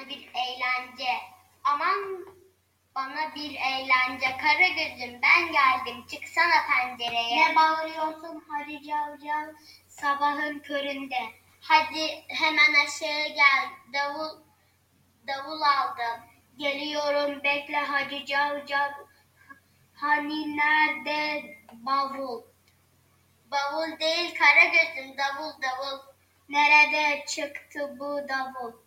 bana bir eğlence. Aman bana bir eğlence. Karagöz'üm ben geldim. Çıksana pencereye. Ne bağırıyorsun Hacı Cavcav sabahın köründe? Hadi hemen aşağı gel. Davul aldım. Geliyorum bekle Hacı Cavcav. Hani nerede bavul? Bavul değil Karagöz'üm, davul. Nerede çıktı bu davul?